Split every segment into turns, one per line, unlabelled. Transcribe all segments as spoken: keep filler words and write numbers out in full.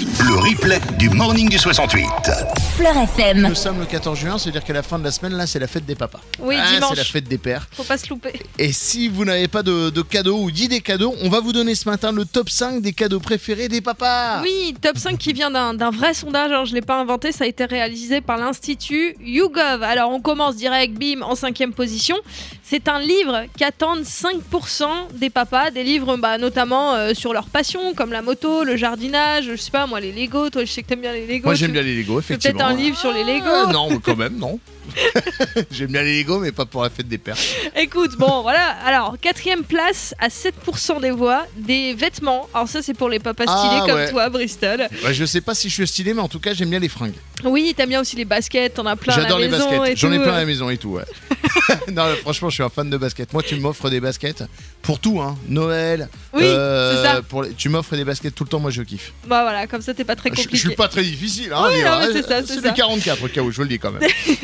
Le replay du Morning du soixante-huit.
Fleur F M.
Nous sommes le quatorze juin, c'est-à-dire qu'à la fin de la semaine, là, c'est la fête des papas.
Oui,
ah,
dimanche.
C'est la fête des pères.
Faut pas se louper.
Et si vous n'avez pas de, de cadeaux ou d'idées cadeaux, on va vous donner ce matin le top cinq des cadeaux préférés des papas.
Oui, top cinq qui vient d'un, d'un vrai sondage, hein, je ne l'ai pas inventé, ça a été réalisé par l'Institut YouGov. Alors on commence direct, bim, en cinquième position. C'est un livre qu'attendent cinq pour cent des papas, des livres bah, notamment euh, sur leur passion, comme la moto, le jardinage, je sais pas moi, les Lego. Toi, je sais que t'aimes bien les Lego.
Moi, j'aime
tu...
bien les Lego, effectivement.
Peut-être un livre sur les Lego.
Ah, non, quand même, non. J'aime bien les Lego, mais pas pour la fête des pères.
Écoute, bon, voilà. Alors, quatrième place, à sept pour cent des voix, des vêtements. Alors ça, c'est pour les papas stylés
Ah,
comme
ouais.
toi, Bristol.
Ouais, je sais pas si je suis stylé, mais en tout cas, j'aime bien les fringues.
Oui, t'aimes bien aussi les baskets, t'en as plein
J'adore
à la
les
maison
baskets.
et
J'en ai
tout.
plein à la maison et tout, ouais. Non, franchement, je suis un fan de baskets. Moi, tu m'offres des baskets pour tout, hein. Noël.
Oui, c'est ça.
Pour les... Tu m'offres des baskets tout le temps, moi, je kiffe.
Bah voilà, comme ça, t'es pas très
Je,
compliqué.
je suis pas très difficile, hein.
Oui,
mais,
non,
ouais,
mais c'est ça, c'est
c'est
ça.
du quarante-quatre au cas où, je vous le dis quand même.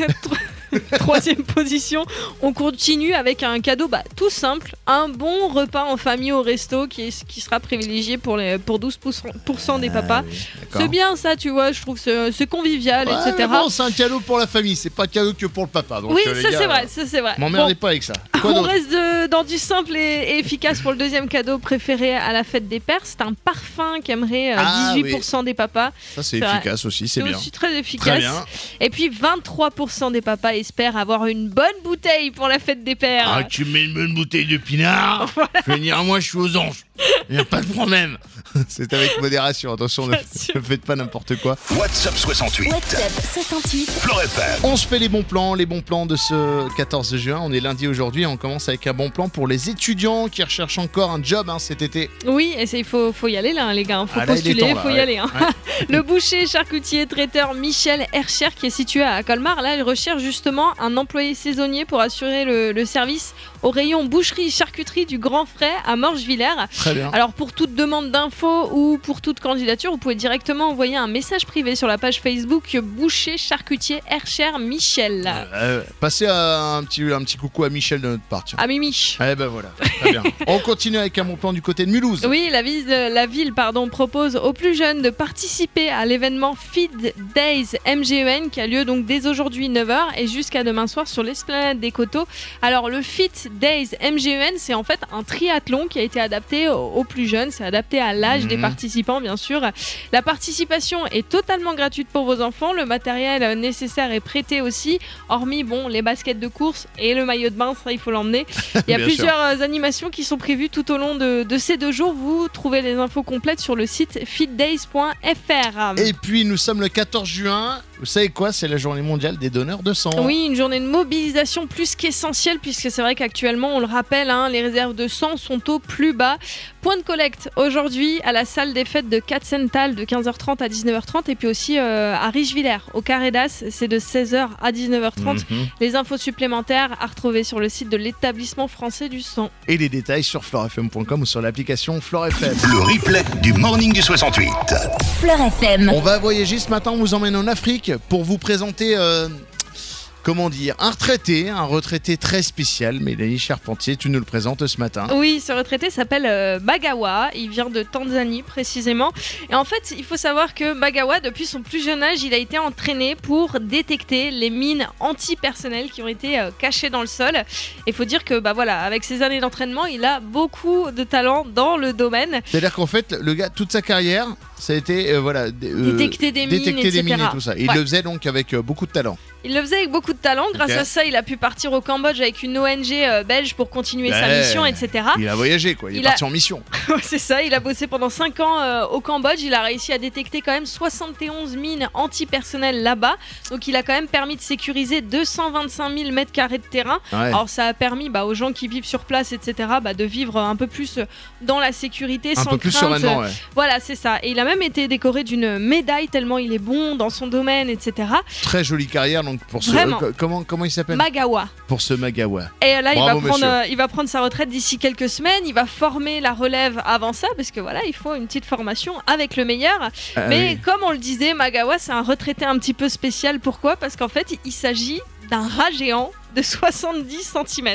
Troisième position, on continue avec un cadeau bah, tout simple, un bon repas en famille au resto qui, est, qui sera privilégié pour, les, pour douze pour cent des papas.
Ah, oui, d'accord.
C'est bien ça, tu vois, je trouve que c'est convivial,
Ouais,
et cetera.
mais bon, c'est un cadeau pour la famille, c'est pas un cadeau que pour le papa. Donc,
oui,
euh, les
ça
gars,
c'est vrai, ça c'est vrai.
M'emmerdez
Bon,
pas avec ça. Quoi
on
d'autre
reste de- dans du simple et, et efficace pour le deuxième cadeau préféré à la fête des pères. C'est un parfum qu'aimerait euh,
Ah,
dix-huit pour cent des papas.
Ça, c'est
c'est vrai.
efficace aussi, c'est bien.
aussi très efficace.
Très bien.
Et puis vingt-trois pour cent des papas espèrent avoir une bonne bouteille pour la fête des pères.
Ah, tu mets une bonne bouteille de pinard. Je vais dire, moi, je suis aux anges. Il n'y a pas de problème. C'est avec modération, attention, ne,
Bien sûr.
ne faites pas n'importe quoi.
WhatsApp soixante-huit.
WhatsApp soixante-huit.
Fleur F M.
On se fait les bons plans, les bons plans de ce quatorze juin. On est lundi aujourd'hui et on commence avec un bon plan pour les étudiants qui recherchent encore un job hein, cet été.
Oui, et c'est- il faut, faut y aller là, hein, les gars. Il faut
Ah, là, il est
postuler,
temps,
il
là,
faut y
ouais.
aller. Hein.
Ouais.
Le boucher, charcutier, traiteur Michel Hercher, qui est situé à Colmar, là, il recherche justement un employé saisonnier pour assurer le, le service au rayon boucherie charcuterie du Grand Frais à Morgevillers.
Très bien.
Alors pour toute demande d'infos ou pour toute candidature, vous pouvez directement envoyer un message privé sur la page Facebook Boucher Charcutier Hercher Michel.
Euh, passez à un, petit, un petit coucou à Michel de notre part. tiens.
Ah Mimich.
Eh ben voilà, très bien. On continue avec un bon plan du côté de Mulhouse.
Oui, la ville, la ville pardon, propose aux plus jeunes de participer à l'événement Feed Days M G E N qui a lieu donc dès aujourd'hui neuf heures et jusqu'à demain soir sur l'esplanade des Coteaux. Alors le Feed Days M G E N, c'est en fait un triathlon qui a été adapté aux, aux plus jeunes, c'est adapté à l'âge
Mhm.
des participants bien sûr. La participation est totalement gratuite pour vos enfants, le matériel nécessaire est prêté aussi, hormis bon les baskets de course et le maillot de bain, ça il faut l'emmener. Il y a
Bien
plusieurs euh, animations qui sont prévues tout au long de, de ces deux jours. Vous trouvez les infos complètes sur le site feeddays point f r.
Et puis nous sommes le quatorze juin. Vous savez quoi? C'est la journée mondiale des donneurs de sang.
Oui, une journée de mobilisation plus qu'essentielle puisque c'est vrai qu'actuellement, on le rappelle, hein, les réserves de sang sont au plus bas. Point de collecte aujourd'hui à la salle des fêtes de Katzenthal de quinze heures trente à dix-neuf heures trente et puis aussi euh, à Richevillers au Carré d'As, c'est de seize heures à dix-neuf heures trente.
Mhm.
Les infos supplémentaires à retrouver sur le site de l'établissement français du sang.
Et les détails sur fleur f m point com ou sur l'application Fleur F M.
Le replay du Morning du soixante-huit.
Fleur F M.
On va voyager ce matin, on vous emmène en Afrique pour vous présenter, euh, comment dire, un retraité, un retraité très spécial. Mélanie Charpentier, tu nous le présentes ce matin.
Oui, ce retraité s'appelle euh, Bagawa, il vient de Tanzanie précisément. Et en fait, il faut savoir que Bagawa, depuis son plus jeune âge, il a été entraîné pour détecter les mines antipersonnelles qui ont été euh, cachées dans le sol. Et il faut dire que, bah voilà, avec ses années d'entraînement, il a beaucoup de talent dans le domaine.
C'est-à-dire qu'en fait, le gars, toute sa carrière, ça a été euh, voilà, d- euh,
Détecter des mines,
détecter des mines
et cetera.
et tout ça. Et il
Ouais.
le faisait donc avec euh, beaucoup de talent.
Il le faisait avec beaucoup de talent. Grâce
Ok.
à ça, il a pu partir au Cambodge avec une O N G euh, belge pour continuer sa
Ouais.
mission, et cetera.
Il a voyagé, quoi. Il,
Il
est
a-
parti en mission.
Ouais, c'est ça, il a bossé pendant cinq ans euh, au Cambodge, il a réussi à détecter quand même soixante et onze mines antipersonnelles là-bas, donc il a quand même permis de sécuriser deux cent vingt-cinq mille mètres carrés de terrain.
Ouais.
Alors ça a permis bah, aux gens qui vivent sur place, et cetera, bah, de vivre un peu plus dans la sécurité,
un
sans
peu plus
crainte.
sereinement, ouais.
Voilà, c'est ça. Et il a même été décoré d'une médaille tellement il est bon dans son domaine, et cetera.
Très jolie carrière donc pour ce.
Vraiment.
euh, co- comment, comment il s'appelle
Magawa.
Pour ce Magawa.
Et là, il va,
Bravo,
prendre,
monsieur.
euh, il va prendre sa retraite d'ici quelques semaines. Il va former la relève avant ça, parce que voilà, il faut une petite formation avec le meilleur.
Ah,
Mais
oui.
comme on le disait, Magawa, c'est un retraité un petit peu spécial. Pourquoi ? Parce qu'en fait, il s'agit d'un rat géant de soixante-dix centimètres.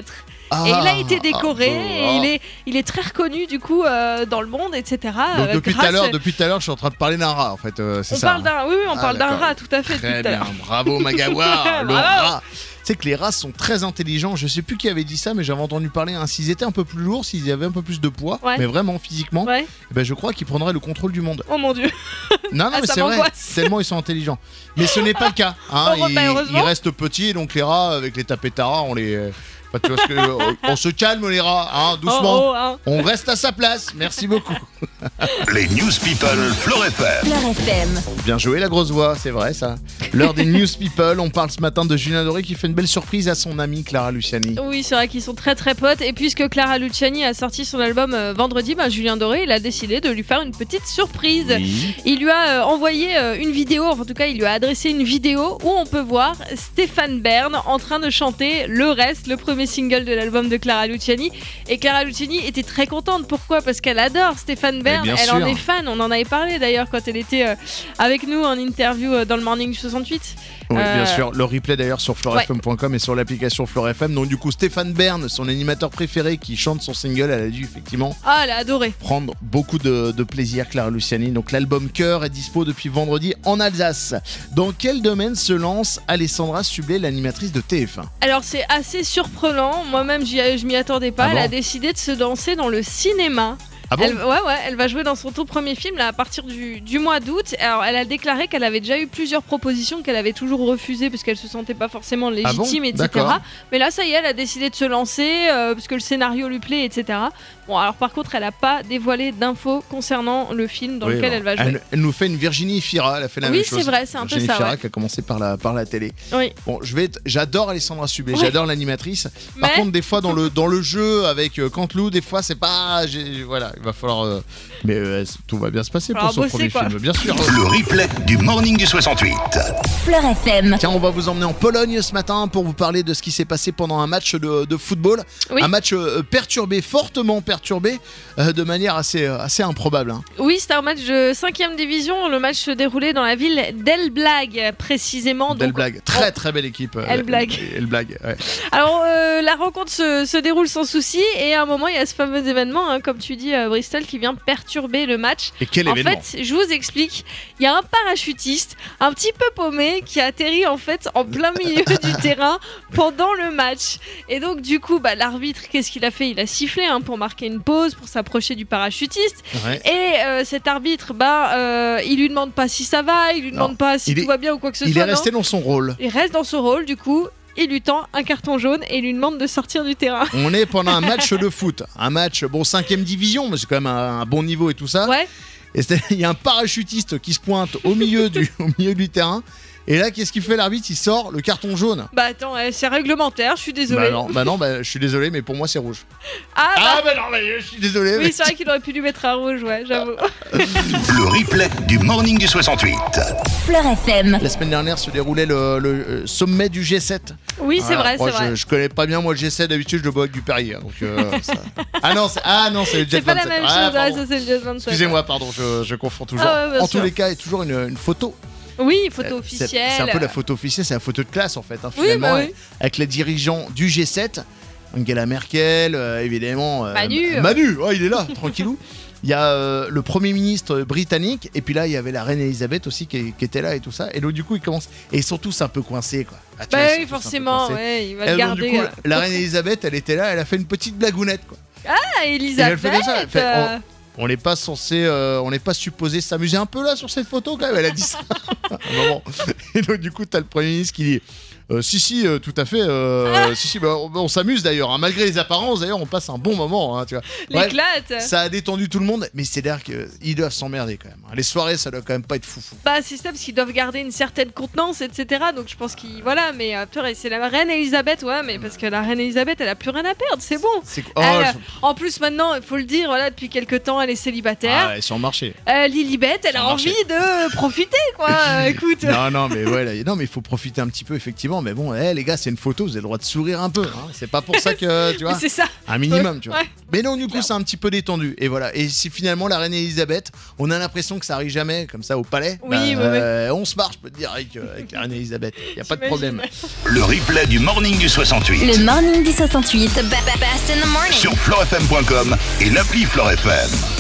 Ah,
et il a été décoré
ah,
et il est, il est très reconnu du coup euh, dans le monde, et cetera.
Donc
euh,
depuis tout à
grâce-
l'heure, depuis tout à l'heure, je suis en train de parler d'un rat en fait. euh, c'est
on
ça.
parle
hein.
d'un, oui, oui, on
Ah,
parle d'un
d'accord.
rat, tout à fait.
Très
depuis tout à
bien,
l'heure.
bravo Magawa, le
Bravo.
rat. Tu sais que les rats sont très intelligents. Je sais plus qui avait dit ça, mais j'avais entendu parler. Hein, s'ils étaient un peu plus lourds, s'ils avaient un peu plus de poids,
Ouais.
mais vraiment physiquement,
Ouais.
eh ben, je crois qu'ils prendraient le contrôle du monde.
Oh mon dieu.
Non, non,
Ah,
mais
ça
c'est vrai.
m'angoisse.
Tellement ils sont intelligents. Mais ce n'est pas le cas. Hein,
Heureux-
ils,
bah, heureusement.
ils restent petits, donc les rats avec les tapetas, on les. euh, enfin, tu vois ce que- on se calme les rats, hein, doucement.
Oh, oh, hein.
On reste à sa place. Merci beaucoup.
Les News People Fleure F M.
Fleur F M.
Bien joué la grosse voix, c'est vrai ça. L'heure des News People, on parle ce matin de Julien Doré qui fait une belle surprise à son amie Clara Luciani.
Oui, c'est vrai qu'ils sont très très potes. Et puisque Clara Luciani a sorti son album euh, vendredi, bah, Julien Doré il a décidé de lui faire une petite surprise.
Oui.
Il lui a euh, envoyé euh, une vidéo, enfin, en tout cas il lui a adressé une vidéo où on peut voir Stéphane Bern en train de chanter Le Reste, le premier single de l'album de Clara Luciani. Et Clara Luciani était très contente. Pourquoi ? Parce qu'elle adore Stéphane Bern,
bien
elle
sûr.
en est fan. On en avait parlé d'ailleurs quand elle était euh, avec nous en interview euh, dans le Morning du soixante-huit.
Oui, bien
Euh,
sûr. Le replay d'ailleurs sur fleur f m point com et sur l'application Fleur F M. Donc du coup, Stéphane Bern, son animateur préféré qui chante son single, elle a dû effectivement
Ah, elle a adoré.
prendre beaucoup de, de plaisir, Clara Luciani. Donc l'album Cœur est dispo depuis vendredi en Alsace. Dans quel domaine se lance Alessandra Sublet, l'animatrice de T F un ?
Alors c'est assez surprenant, moi-même j'y- je m'y attendais pas,
Ah
elle
bon
a décidé de se danser dans le cinéma.
Ah bon
Elle, ouais, ouais, elle va jouer dans son tout premier film là, à partir du, du mois d'août. Alors, elle a déclaré qu'elle avait déjà eu plusieurs propositions qu'elle avait toujours refusées parce qu'elle se sentait pas forcément légitime,
Ah bon
et
D'accord.
cetera. Mais là, ça y est, elle a décidé de se lancer euh, parce que le scénario lui plaît, et cetera. Bon, alors par contre, elle a pas dévoilé d'infos concernant le film dans
Oui,
lequel
bon.
elle va jouer.
Elle, elle nous fait une Virginie Fira, elle a fait la
Oui,
même chose.
c'est vrai, c'est un peu
Virginie
ça,
Fira
ouais.
qui a commencé par la, par la télé.
Oui.
Bon, je vais être- j'adore Alessandra Sublet,
Ouais.
j'adore l'animatrice. Par
Mais-
contre, des fois dans le dans le jeu avec euh, Canteloup, des fois c'est pas, j'ai- voilà, il va falloir. euh, mais euh, tout va bien se passer pour
Falloir
ce
bosser,
premier
quoi.
film, bien sûr.
Le replay du Morning du soixante-huit.
Fleur F M.
Tiens, on va vous emmener en Pologne ce matin pour vous parler de ce qui s'est passé pendant un match de, de football,
Oui.
un match euh, perturbé, fortement perturbé, euh, de manière assez euh, assez improbable. hein.
Oui, c'était un match de cinquième division. Le match se déroulait dans la ville d'Elblag, précisément.
Belle
Donc,
blague, très très belle équipe. euh,
Elblag.
Elblag, ouais.
Alors, euh, la rencontre se, se déroule sans souci. Et à un moment, il y a ce fameux événement, hein, comme tu dis, euh, Bristol, qui vient perturber le match.
Et quel
En
événement
fait, je vous explique. Il y a un parachutiste, un petit peu paumé, qui atterrit en fait en plein milieu du terrain pendant le match. Et donc, du coup, bah, l'arbitre, qu'est-ce qu'il a fait ? Il a sifflé hein, pour marquer une pause, pour s'approcher du parachutiste.
Ouais.
Et euh, cet arbitre, bah, euh, il lui demande pas si ça va, il lui demande
Non.
pas si
Il
tout
est-
va bien ou quoi que ce
Il
soit.
est resté
non.
dans son rôle.
Il reste dans son rôle, du coup, il lui tend un carton jaune et il lui demande de sortir du terrain.
On est pendant un match de foot, un match bon cinquième division, mais c'est quand même un, un bon niveau et tout ça.
Ouais.
Et c'est- il y a un parachutiste qui se pointe au milieu du au milieu du terrain. Et là, qu'est-ce qu'il fait l'arbitre ? Il sort le carton jaune.
Bah attends, euh, c'est réglementaire, je suis désolée.
Bah non, bah non, bah, je suis désolé, mais pour moi c'est rouge.
Ah bah,
Ah bah non, bah, je suis désolé.
oui,
mais-
c'est vrai qu'il aurait pu lui mettre un rouge, ouais, j'avoue.
Le replay du Morning du soixante-huit.
Fleur F M.
La semaine dernière se déroulait le, le, euh, sommet du G sept.
Oui, c'est
Voilà.
vrai,
Moi,
c'est vrai.
Je, je connais pas bien moi le G sept, d'habitude je le bois avec du Perrier. Donc, euh, ça- Ah non, c'est ah, non, c'est le Jet
C'est pas la
vingt-sept.
même
Ah,
chose, ouais,
pardon.
ça c'est le Jet vingt-sept.
Excusez-moi, pardon, je, je confonds toujours.
Ah ouais, bien
en
sûr.
tous les cas, il y a toujours une, une photo.
Oui, photo
Euh, c'est-
officielle.
C'est un peu la photo officielle, c'est la photo de classe en fait, hein,
Oui,
finalement,
bah oui.
avec les dirigeants du G sept, Angela Merkel, euh, évidemment. euh,
Manu.
Manu, oh, il est là, tranquillou. Il y a euh, le Premier ministre britannique, et puis là, il y avait la reine Elisabeth aussi qui, qui était là et tout ça. Et donc, du coup, ils commencent. Et ils sont tous un peu coincés, quoi. Ah, tu
Bah
vois, ils
oui,
sont tous un peu
forcément,
coincés.
ouais, il va
Et
le
donc,
garder.
du coup,
euh.
la reine Elisabeth, elle était là, elle a fait une petite blagounette, quoi.
Ah,
Et elle
Elisabeth
fait comme ça, elle fait,
euh,
On n'est pas censé, euh, on n'est pas supposé s'amuser un peu là sur cette photo quand même. Elle a dit ça. à un moment. Et donc du coup, t'as le Premier ministre qui dit. Euh, si si euh, tout à fait euh, si si bah, on, on s'amuse d'ailleurs hein. Malgré les apparences d'ailleurs on passe un bon moment hein, tu vois. Bref,
l'éclate.
ça a détendu tout le monde mais c'est d'ailleurs qu'ils doivent s'emmerder quand même hein. Les soirées ça doit quand même pas être foufou.
Bah c'est ça parce qu'ils doivent garder une certaine contenance, et cetera. Donc je pense qu'ils voilà, mais euh, purée, c'est la reine Elisabeth, ouais, mais parce que la reine Elisabeth, elle a plus rien à perdre, c'est bon.
C'est oh,
Elle,
je-
En plus maintenant, il faut le dire, voilà, depuis quelques temps, elle est célibataire.
ah, ils sont marché.
Euh, Lilibet, elle
Ça
a
a marché.
envie de profiter, quoi. Euh, écoute.
Non non mais ouais là, non mais il faut profiter un petit peu effectivement effectivement, mais bon, eh, les gars, c'est une photo, vous avez le droit de sourire un peu. Hein. C'est pas pour ça que, tu vois,
C'est ça.
un minimum, tu vois.
Ouais.
Mais non, du coup, c'est un petit peu détendu. Et voilà. Et si finalement la reine Elisabeth, on a l'impression que ça arrive jamais, comme ça, au palais,
Oui,
bah,
ouais,
euh, on se marche, je peux te dire, avec, euh, avec la reine Elisabeth. Y a pas de problème.
Le replay du Morning du soixante-huit.
Le Morning du soixante-huit. Best in the morning.
Sur flore f m point com et l'appli Flore F M.